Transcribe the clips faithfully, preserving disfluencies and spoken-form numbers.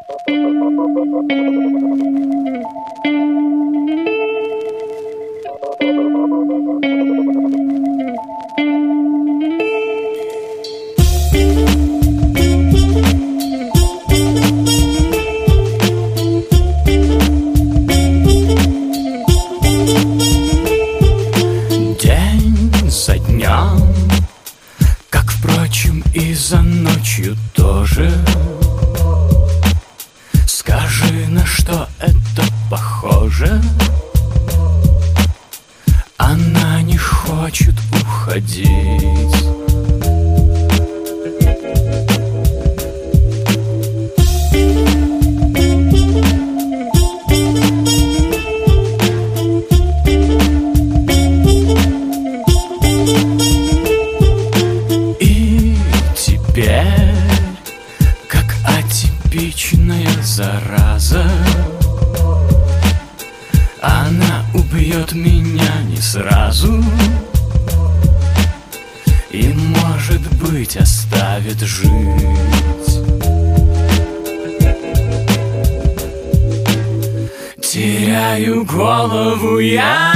И за ночью тоже. Скажи, на что это похоже? Она не хочет уходить. Теперь, как атипичная зараза, она убьет меня не сразу и, может быть, оставит жить. Теряю голову я,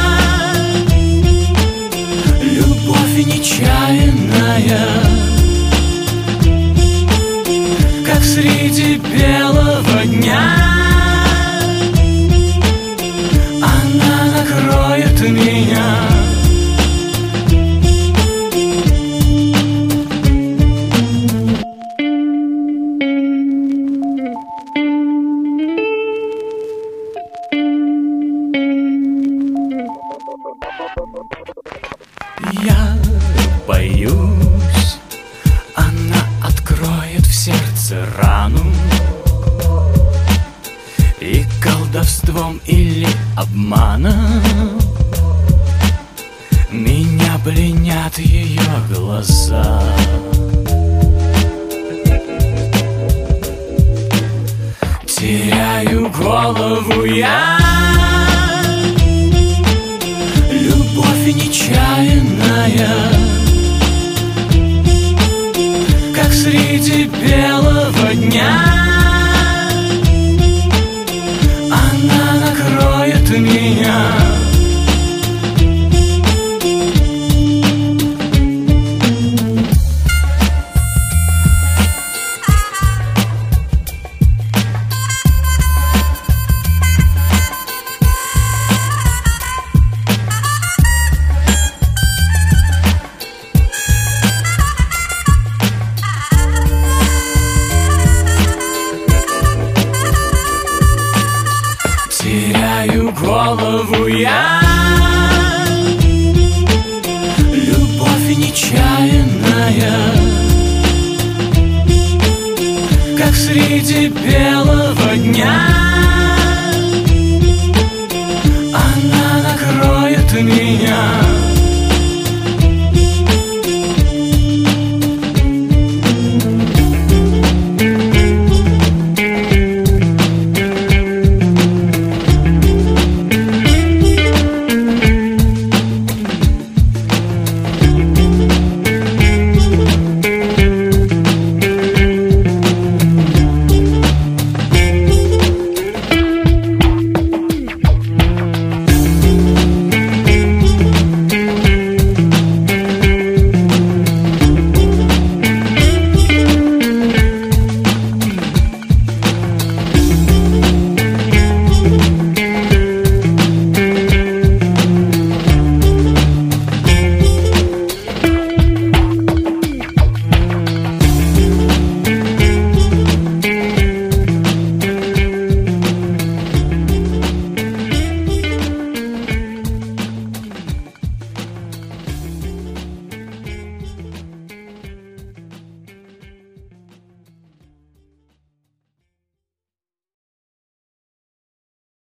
любовь нечаянная, как среди белого дня. Она накроет меня. Я боюсь, она откроет в сердце рану, и колдовством или обманом меня пленят ее глаза. Теряю голову я, любовь нечаянная, как среди белого дня. Она накроет меня. Теряю голову я, любовь нечаянная, как среди белого дня. Она накроет меня.